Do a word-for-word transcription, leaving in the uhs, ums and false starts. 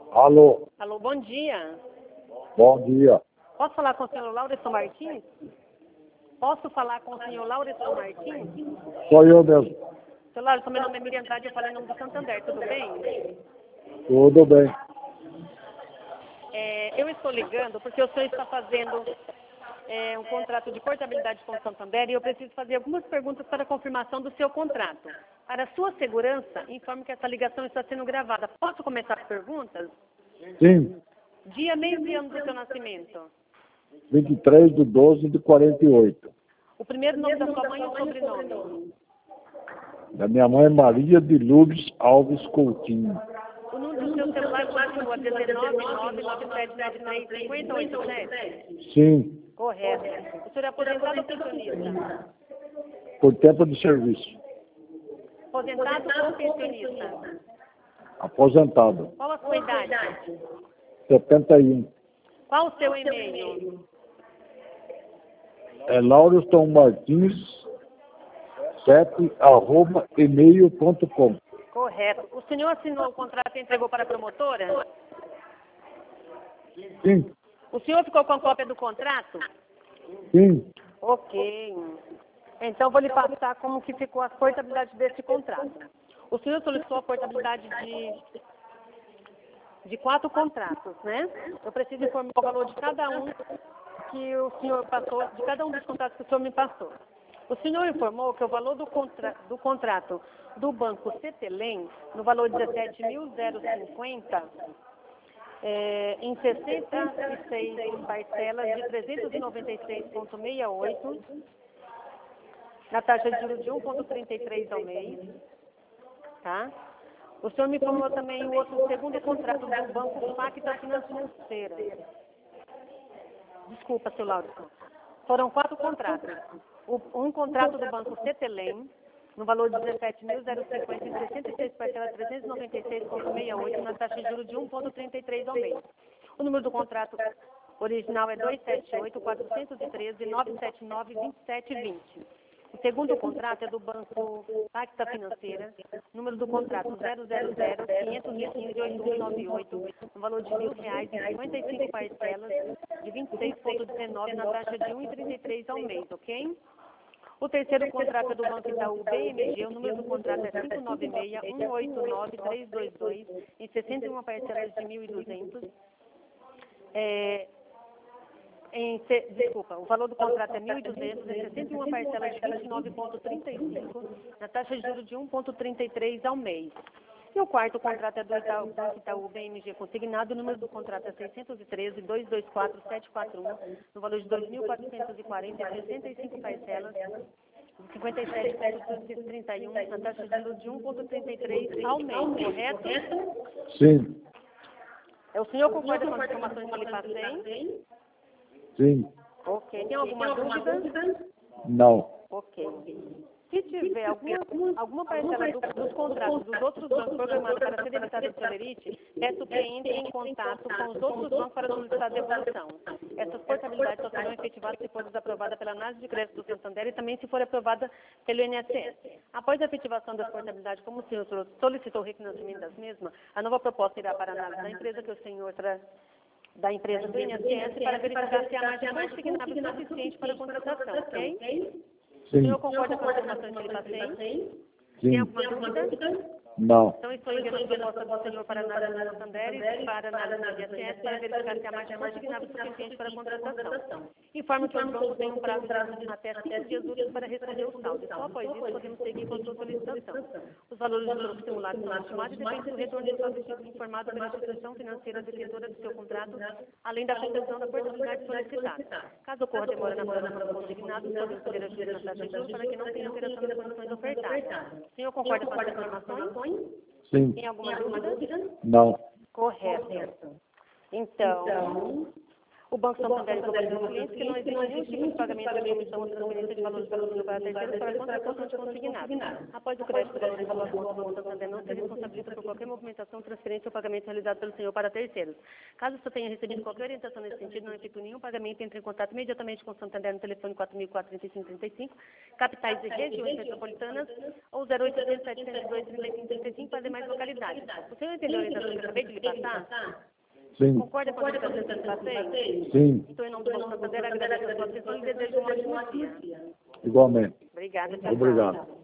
Alô, Alô, bom dia. bom dia. Posso falar com o senhor Laureson Martins? Posso falar com o senhor Laureson Martins? Sou eu mesmo. Senhor Laureson, meu nome é Miriam Andrade, eu falo em nome do Santander, tudo bem? Tudo bem. É, eu estou ligando porque o senhor está fazendo é, um contrato de portabilidade com o Santander e eu preciso fazer algumas perguntas para confirmação do seu contrato. Para sua segurança, informe que essa ligação está sendo gravada. Posso começar as perguntas? Sim, Dia, mês e ano do seu nascimento. vinte e três de doze de quarenta e oito. O primeiro nome da sua mãe e o sobrenome. Da minha mãe Maria de Lourdes Alves Coutinho. O número do seu celular continua dezenove nove nove sete nove três cinco zero oito sete? Sim, Correto. O senhor é aposentado ou pensionista? por tempo de serviço. Aposentado ou pensionista? Aposentado. Qual a sua idade? setenta e um. Qual o seu e-mail? É Lauriston Martins sete arroba e-mail ponto com. Correto. O senhor assinou o contrato e entregou para a promotora? Sim, O senhor ficou com a cópia do contrato? sim. Ok. Então, vou lhe passar como que ficou a portabilidade desse contrato. O senhor solicitou a portabilidade de, de quatro contratos, né? Eu preciso informar o valor de cada um que o senhor passou, de cada um dos contratos que o senhor me passou. O senhor informou que o valor do, contra, do contrato do Banco Cetelem, no valor de dezessete mil cinquenta, é, em sessenta e seis parcelas de trezentos e noventa e seis vírgula sessenta e oito, na taxa de juros de um vírgula trinta e três ao mês, tá? O senhor me informou também o outro o segundo contrato do Banco Facta Financeira. Desculpa, seu Laureson. Foram quatro contratos. O, um contrato do Banco Cetelem, no valor de dezessete mil cinquenta, em sessenta e seis parcelas, trezentos e noventa e seis vírgula sessenta e oito, na taxa de juros de um vírgula trinta e três ao mês. O número do contrato original é dois sete oito, quatro um três, nove sete nove, dois sete dois zero. O segundo contrato é do Banco Facta Financeira, número do contrato zero zero zero, quinhentos e quinze, oito um nove oito, no valor de mil reais em cinquenta e cinco parcelas de vinte e seis vírgula dezenove na taxa de um vírgula trinta e três ao mês, ok? O terceiro contrato é do Banco Itaú B M G, o número do contrato é cinco nove seis, um oito nove, três dois dois, em sessenta e uma parcelas de mil e duzentos. É, Em, desculpa, o valor do contrato é mil e duzentos, em sessenta e uma parcelas de vinte e nove vírgula trinta e cinco, na taxa de juros de um vírgula trinta e três ao mês. E o quarto contrato é do Itaú, Banco Itaú B M G consignado, o número do contrato é seiscentos e treze, dois dois quatro, sete quatro um, no valor de dois mil quatrocentos e quarenta, em sessenta e cinco parcelas de cinquenta e sete vírgula trinta e um, na taxa de juros de um vírgula trinta e três ao mês, correto? Sim, O senhor concorda com as informações que eu lhe passei? sim. Ok. Tem alguma dúvida? Não. Ok. Se tiver alguma, alguma parcela do, dos contratos dos outros bancos programados para ser debitada do Celerite, peço que entre em contato com os outros bancos para solicitar devolução. Essas portabilidades só serão efetivadas se for desaprovada pela análise de crédito do Santander e também se for aprovada pelo I N S S. Após a efetivação das portabilidades, como o senhor solicitou o refinanciamento das mesmas, a nova proposta irá para a análise da empresa que o senhor traz da empresa do I N S S para verificar se a margem consignável é suficiente para a contratação, ok? O Sim. senhor concorda com as informações que eu lhe passei? Tem Sim. alguma dúvida? Não. Então, estou enviando a proposta do senhor para a análise do Santander e para a análise do I N S S para verificar se a margem consignável é suficiente para a contratação. Informo que os bancos têm um prazo de até cinco dias úteis para responder o saldo. E só após isso podemos seguir com a sua solicitação. Os valores de juros simulados são estimados e dependem do retorno do saldo informado pela instituição financeira detentora do seu contrato, além da conclusão da portabilidade solicitada. Caso ocorra demora na aprovação do consignado, podemos poder ajustar na taxa de juros para que não tenha alteração das condições ofertadas. O senhor concorda com as informações? Sim. Tem alguma dúvida? Não. Correto. Então, o O Banco Santander informa aos clientes que não existe nenhum tipo de pagamento de comissão ou transferência de valores pelo para terceiros para contratação de consignado. Após o crédito do valor em sua conta, o Banco Santander não se responsabiliza por qualquer movimentação, transferência ou pagamento realizado pelo senhor para terceiros. Caso você tenha recebido qualquer orientação nesse sentido, não efetue nenhum pagamento, entre em contato imediatamente com o Santander no telefone quatro mil e quatro, trinta e cinco, trinta e cinco, capitais e regiões metropolitanas, ou zero oitocentos, setecentos e dois, trinta e cinco, trinta e cinco para demais localidades. O senhor entendeu a orientação que eu acabei de lhe passar? Sim. Concorda com a orientação que eu lhe passei? Sim. Então, em nome do Banco Santander, agradeço a sua atenção e desejo um ótimo dia. Igualmente. Obrigada, tchau, tchau. Obrigado.